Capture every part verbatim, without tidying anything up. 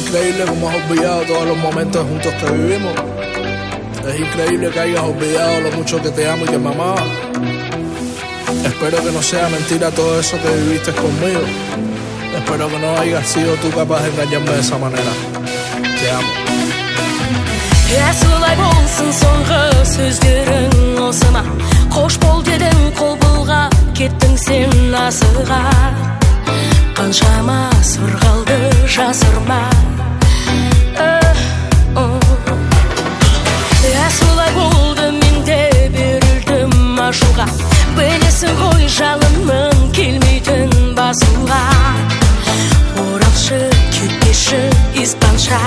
increíble cómo has olvidado todos los momentos juntos que vivimos. Es increíble que hayas olvidado lo mucho que te amo y que me amaba. Espero que no sea mentira todo eso que viviste conmigo. Espero que no hayas sido tú capaz de engañarme de esa manera. Te amo. Солай болсын соңғы сөздерің осы ма? Қош бол дедің қол бұлғап кеттің сен асыға. Қаншама сыр қалды жасырма. Солай болды мен де берілдім ашуға. Білесің ғой жалынның келмейтін басуға. Оралшы кетпеші испанша.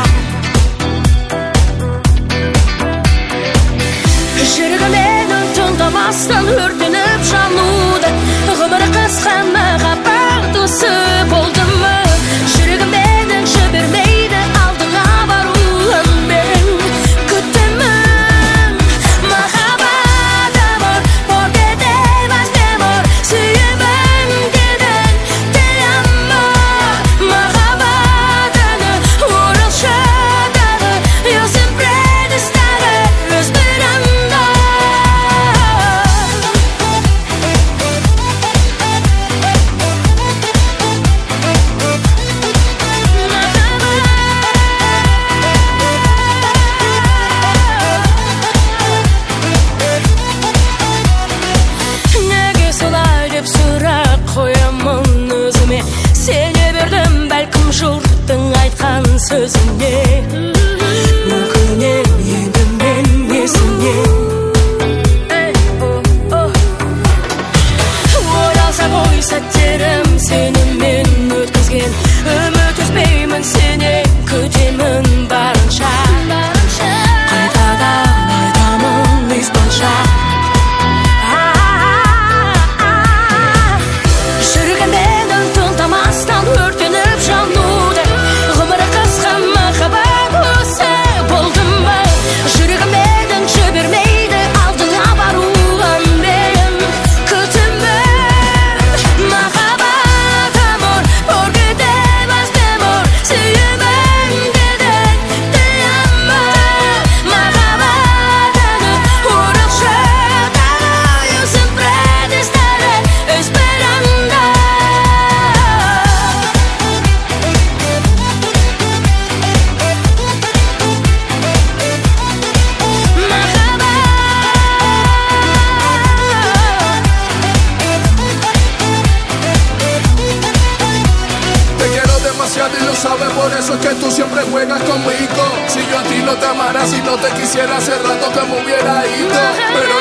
Жүрегімнің тыңдамастан өртеніп жануды. Ғұмыр қысқа махаббат осы болды ма? Жүрегімнің жібермейді алдыңа баруын мен күтемін. Махаббат amor, porque te vas mi amor, сүйемін дедің te amo. Махаббатыны оралшы дағы, yo siempre te estaré esperando. Сене бердім бәлкім жұрттың айтқан сөзіне. Өкінем енді мен несіне. Оралса ғой сәттерім сенімен өткізген. Үміт үзбеймін сенен күтемін барынша. Қайтадан айтамын испанша. Өртеніп жануды. Ғұмыр қысқа махаббат осы болды ма? Жүрегімнің жібермейді алдыңа баруын мен күтемін. Махаббат amor, porque te vas mi amor, сүйемін дедің te amo. Махаббатыны оралшы дағы, yo siempre te estaré esperando. Y lo sabes, por eso es que tú siempre juegas conmigo. Si yo a ti no te amara, si no te quisiera, hace rato que me hubiera ido. Pero